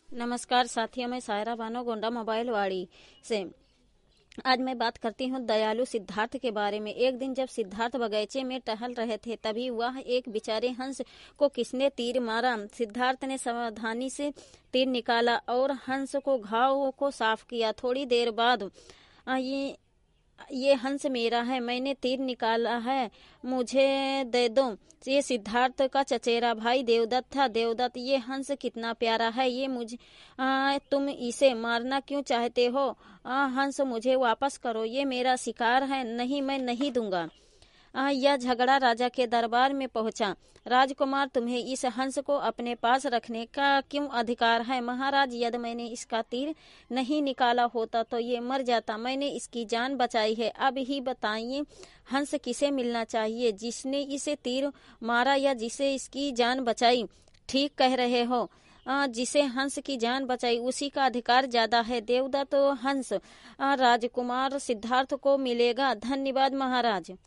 नमस्कार साथियों, मैं सायरा बानो गोंडा मोबाइल वाड़ी से। आज मैं बात करती हूँ दयालु सिद्धार्थ के बारे में। एक दिन जब सिद्धार्थ बगीचे में टहल रहे थे, तभी वह एक बेचारे हंस को किसने तीर मारा। सिद्धार्थ ने सावधानी से तीर निकाला और हंस को घाव को साफ किया। थोड़ी देर बाद ये हंस मेरा है, मैंने तीर निकाला है, मुझे दे दो। ये सिद्धार्थ का चचेरा भाई देवदत्त था। देवदत्त, ये हंस कितना प्यारा है, ये मुझे तुम इसे मारना क्यों चाहते हो? हंस, मुझे वापस करो, ये मेरा शिकार है। नहीं, मैं नहीं दूंगा। यह झगड़ा राजा के दरबार में पहुंचा। राजकुमार, तुम्हें इस हंस को अपने पास रखने का क्यों अधिकार है? महाराज, यदि मैंने इसका तीर नहीं निकाला होता तो ये मर जाता। मैंने इसकी जान बचाई है। अब ही बताइए, हंस किसे मिलना चाहिए, जिसने इसे तीर मारा या जिसे इसकी जान बचाई? ठीक कह रहे हो, जिसे हंस की जान बचाई उसी का अधिकार ज्यादा है। देवदत्त, हंस राजकुमार सिद्धार्थ को मिलेगा। धन्यवाद महाराज।